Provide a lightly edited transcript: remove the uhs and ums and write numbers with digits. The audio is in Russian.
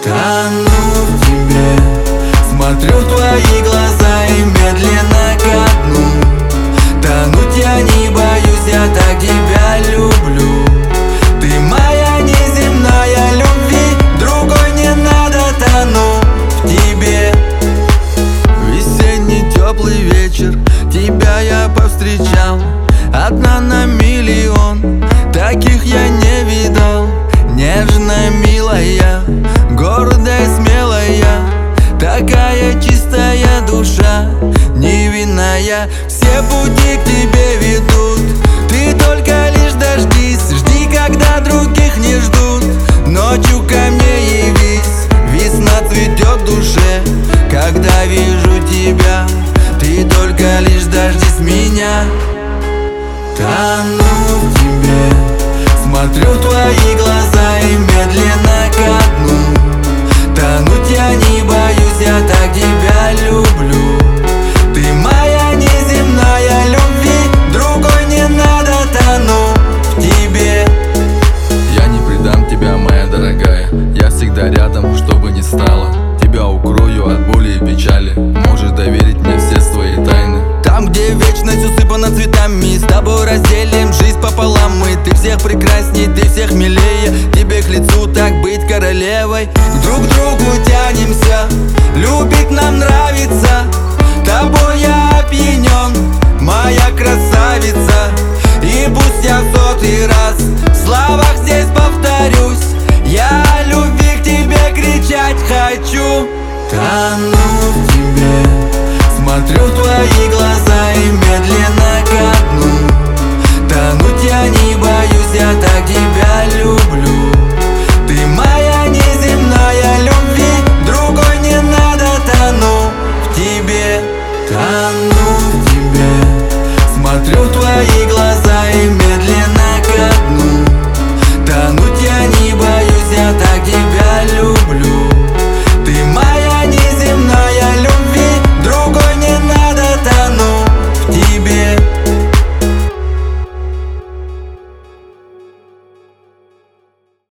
Тону в тебе, смотрю в твои глаза и медленно ко дну. Тонуть я не боюсь, я так тебя люблю. Ты моя неземная, любви другой не надо. Тону в тебе. Весенний теплый вечер, тебя я повстречал. Одна на миллион, таких я не видал. Нежная, милая, гордая, смелая, такая чистая душа, невинная. Все пути к тебе ведут, ты только лишь дождись. Жди, когда других не ждут, ночью ко мне явись. Весна цветет в душе, когда вижу тебя. Ты только лишь дождись меня. Тону в тебе, смотрю в твои глаза и медленно ко дну. Тонуть я не боюсь, я так тебя люблю. Ты моя неземная, любви другой не надо. Тону в тебе. Я не предам тебя, моя дорогая, я всегда рядом, что бы ни стало. Тебя укрою от боли и печали, можешь доверить мне все свои тайны. Там, где вечность усыпана цветами, с тобой разделим жизнь пополам мы. Ты всех прекрасней, ты всех милее, тебе к лицу так быть королевой. Друг к другу тянемся, любить нам нравится. Тобой я опьянен, моя красавица. И пусть я в сотый раз в словах здесь повторюсь, я о любви к тебе кричать хочу. Тону в тебе, смотрю в твои глаза и медленно ко дну. Тонуть я не боюсь, я так тебя люблю. Ты моя неземная, любви другой не надо. Тону в тебе, тону в тебе, смотрю в твои глаза и медленно